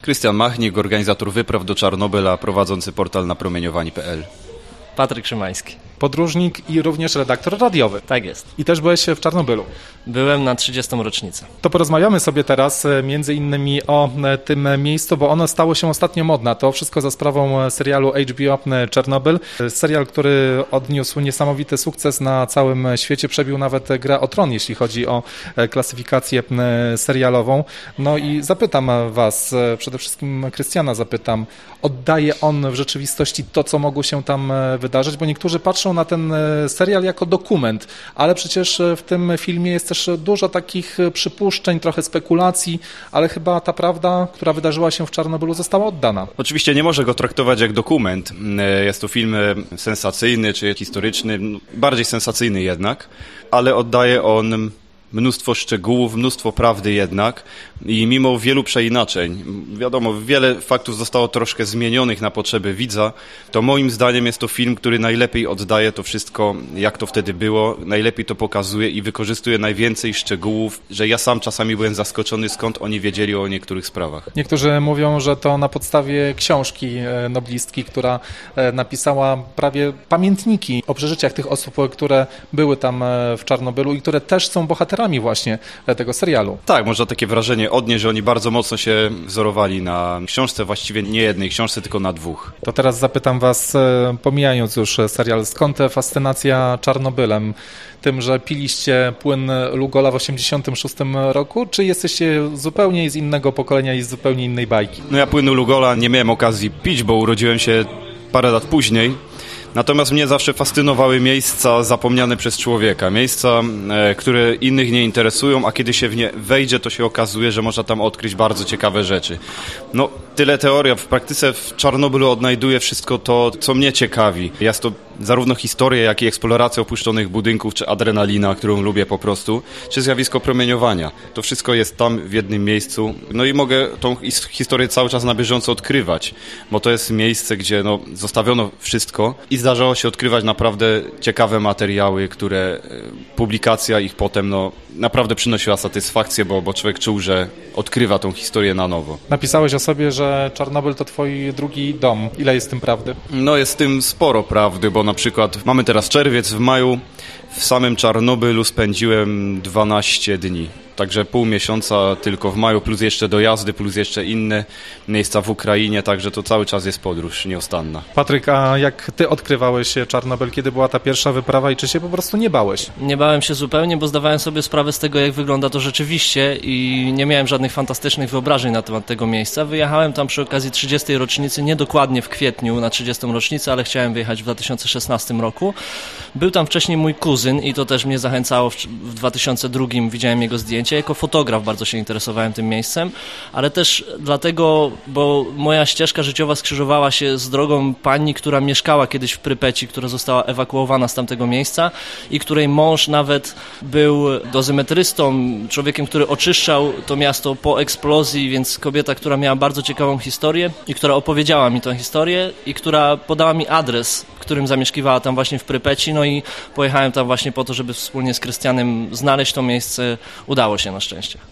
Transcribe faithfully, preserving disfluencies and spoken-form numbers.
Krystian Machnik, organizator wypraw do Czarnobyla, prowadzący portal napromieniowani kropka pe el. Patryk Szymański. Podróżnik i również redaktor radiowy. Tak jest. I też byłeś w Czarnobylu. Byłem na trzydziestą rocznicę. To porozmawiamy sobie teraz między innymi o tym miejscu, bo ono stało się ostatnio modne. To wszystko za sprawą serialu H B O Czarnobyl. Serial, który odniósł niesamowity sukces na całym świecie. Przebił nawet Grę o Tron, jeśli chodzi o klasyfikację serialową. No i zapytam was, przede wszystkim Krystiana zapytam, oddaje on w rzeczywistości to, co mogło się tam wydarzyć? Bo niektórzy patrzą na ten serial jako dokument, ale przecież w tym filmie jest też dużo takich przypuszczeń, trochę spekulacji, ale chyba ta prawda, która wydarzyła się w Czarnobylu, została oddana. Oczywiście nie może go traktować jak dokument. Jest to film sensacyjny czy historyczny, bardziej sensacyjny jednak, ale oddaje on mnóstwo szczegółów, mnóstwo prawdy jednak i mimo wielu przeinaczeń, wiadomo, wiele faktów zostało troszkę zmienionych na potrzeby widza, to moim zdaniem jest to film, który najlepiej oddaje to wszystko, jak to wtedy było, najlepiej to pokazuje i wykorzystuje najwięcej szczegółów, że ja sam czasami byłem zaskoczony, skąd oni wiedzieli o niektórych sprawach. Niektórzy mówią, że to na podstawie książki noblistki, która napisała prawie pamiętniki o przeżyciach tych osób, które były tam w Czarnobylu i które też są bohaterami właśnie tego serialu. Tak, można takie wrażenie odnieść, że oni bardzo mocno się wzorowali na książce, właściwie nie jednej książce, tylko na dwóch. To teraz zapytam was, pomijając już serial, skąd fascynacja Czarnobylem? Tym, że piliście płyn Lugola w osiemdziesiątym szóstym roku, czy jesteście zupełnie z innego pokolenia i z zupełnie innej bajki? No ja płynu Lugola nie miałem okazji pić, bo urodziłem się parę lat później. Natomiast mnie zawsze fascynowały miejsca zapomniane przez człowieka, miejsca, e, które innych nie interesują, a kiedy się w nie wejdzie, to się okazuje, że można tam odkryć bardzo ciekawe rzeczy. No, tyle teoria. W praktyce w Czarnobylu odnajduję wszystko to, co mnie ciekawi. Jest to zarówno historia, jak i eksploracja opuszczonych budynków, czy adrenalina, którą lubię po prostu, czy zjawisko promieniowania. To wszystko jest tam w jednym miejscu. No i mogę tą historię cały czas na bieżąco odkrywać, bo to jest miejsce, gdzie no, zostawiono wszystko i zdarzało się odkrywać naprawdę ciekawe materiały, które publikacja ich potem no, naprawdę przynosiła satysfakcję, bo, bo człowiek czuł, że odkrywa tą historię na nowo. Napisałeś o sobie, że Czarnobyl to twój drugi dom. Ile jest w tym prawdy? No jest w tym sporo prawdy, bo na przykład mamy teraz czerwiec, w maju w samym Czarnobylu spędziłem dwanaście dni. Także pół miesiąca tylko w maju, plus jeszcze dojazdy, plus jeszcze inne miejsca w Ukrainie, także to cały czas jest podróż nieustanna. Patryk, a jak ty odkrywałeś Czarnobyl, kiedy była ta pierwsza wyprawa i czy się po prostu nie bałeś? Nie bałem się zupełnie, bo zdawałem sobie sprawę z tego, jak wygląda to rzeczywiście i nie miałem żadnych fantastycznych wyobrażeń na temat tego miejsca. Wyjechałem tam przy okazji trzydziestej rocznicy, nie dokładnie w kwietniu na trzydziestą rocznicę, ale chciałem wyjechać w dwa tysiące szesnastym roku. Był tam wcześniej mój kuzyn i to też mnie zachęcało. W dwa tysiące drugim widziałem jego zdjęcie. Jako fotograf bardzo się interesowałem tym miejscem, ale też dlatego, bo moja ścieżka życiowa skrzyżowała się z drogą pani, która mieszkała kiedyś w Prypeci, która została ewakuowana z tamtego miejsca i której mąż nawet był dozymetrystą, człowiekiem, który oczyszczał to miasto po eksplozji, więc kobieta, która miała bardzo ciekawą historię i która opowiedziała mi tę historię i która podała mi adres, którym zamieszkiwała tam właśnie w Prypeci, no i pojechałem tam właśnie po to, żeby wspólnie z Krystianem znaleźć to miejsce. Udało się na szczęście.